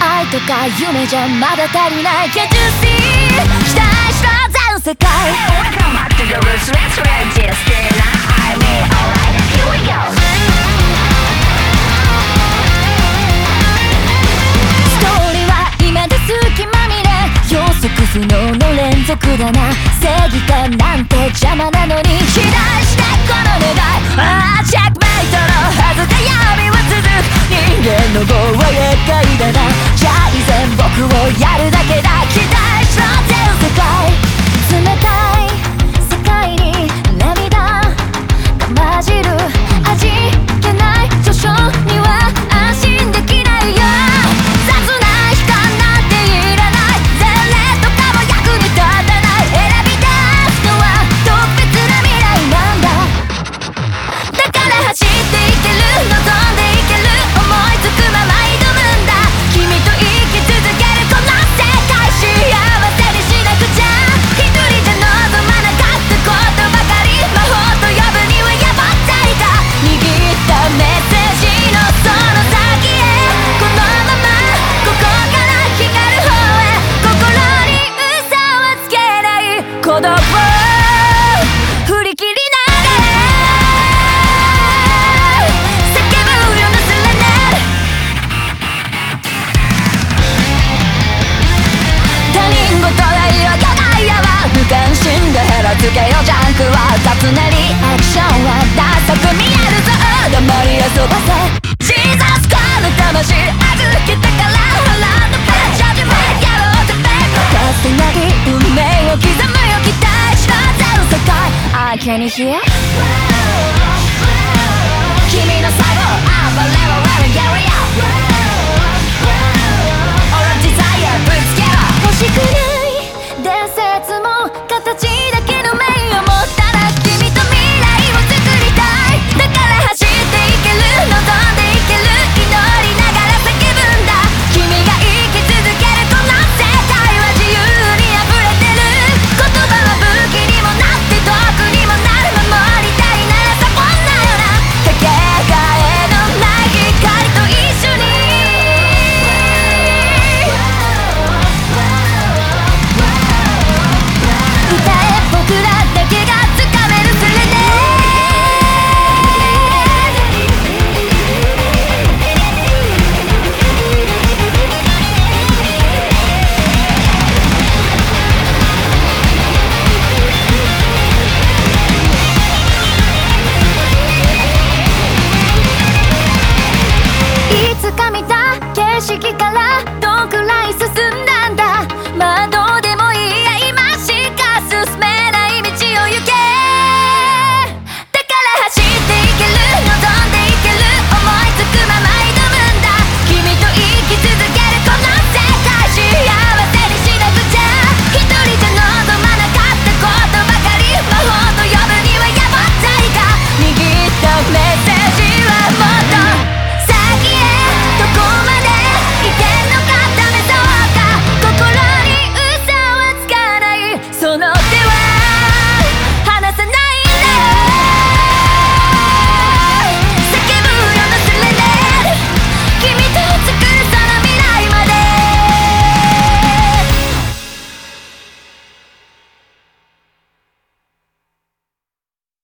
愛とか夢じゃまだ足りない Can't you see 期待した全世界 Welcome back to the roots, let's register now. I mean, alright, here we go. ストーリーは今で隙間見れ予測不能の連続だな正義感なんて邪魔なのに期待してこの願いああチェックメイトのはずで闇は続く人間の業は厄介だなじゃあ依然僕をやるだけだ期待しろ全世界冷たい世界に涙が混じる味気ない序章には安心できないよ雑な悲観なんていらない前例とかも役に立たない選び出すのは特別な未来なんだだから走っていける望んでいける思いつくまま挑むんだ君と生き続けるこの世界幸せにしなくちゃ一人じゃ望まなかったことばかり魔法と呼ぶにはやぼったいか握ったメッセージのその先へこのままここから光る方へ心に嘘はつけない鼓動を振り切りながら叫ぶようなスレネ他人事は色気ないやは無関心でヘラつけよジャンクは雑なリアクションはダサく見えるぞ黙り遊ばせジーザスこの魂預けてから腹のペンジャージメやろうってベッドかつてない運命を刻むよ期待しろ全世界 I can hear 君の最後暴れは Let me get real All desire ぶつけろ欲しくない伝説も形だけの目を持ったら君と未来を作りたいだから走っていける望んでいける祈りながら叫ぶんだ君が生き続けるこの世界は自由に溢れてる言葉は武器にもなって毒にもなる守りたいならサボんなよなかけがえのない光と一緒に歌え僕らだけがつかめるスレネいつか見た景色からどんくらい進ん